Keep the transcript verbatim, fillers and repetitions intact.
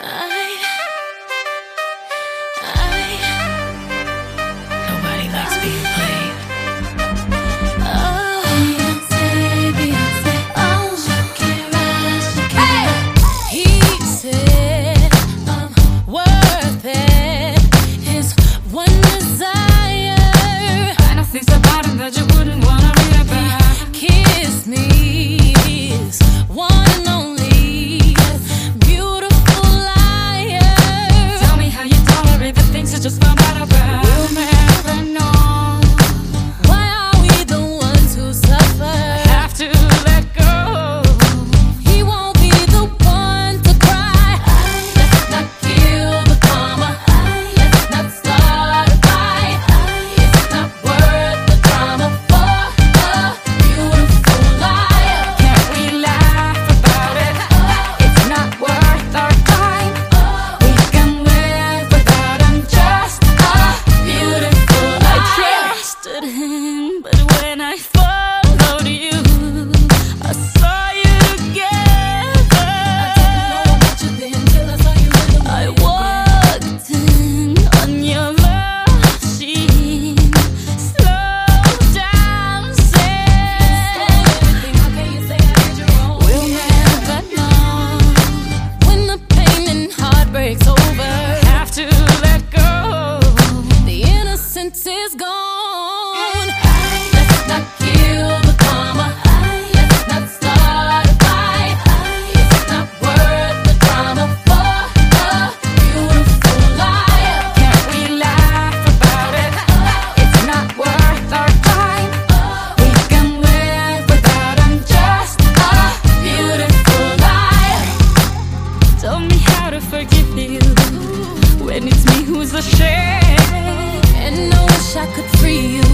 Nobody likes being played. Oh, Beyonce, Beyonce, oh, Shakira, Shakira. He said I'm worth it. His one desire. I know things about him that you wouldn't wanna read about. Kiss me, his one and only beautiful liar. Tell me how you tolerate the things you just found out about. We'll never know. Why are we the ones who suffer? Have to let go. He won't be the one to cry. Let's not kill the karma. Let's not start a fight. It's not worth the drama for a beautiful liar. Can't we laugh about it? It's not worth our time. We can live without him, just a beautiful I life. trusted him, but when I followed you, I saw you together. I walked in on your love machine, slow dancing. We'll never know. When the pain and heartbreak's over, Have to let go. the innocence is gone. Let's not kill the karma. Let's not start a fight. It's not worth the drama for a beautiful liar. Can't we laugh about it? It's not worth our time. We can live without him, just a Beautiful liar. Tell me how to forgive you when it's me who's ashamed. And I wish I could free you.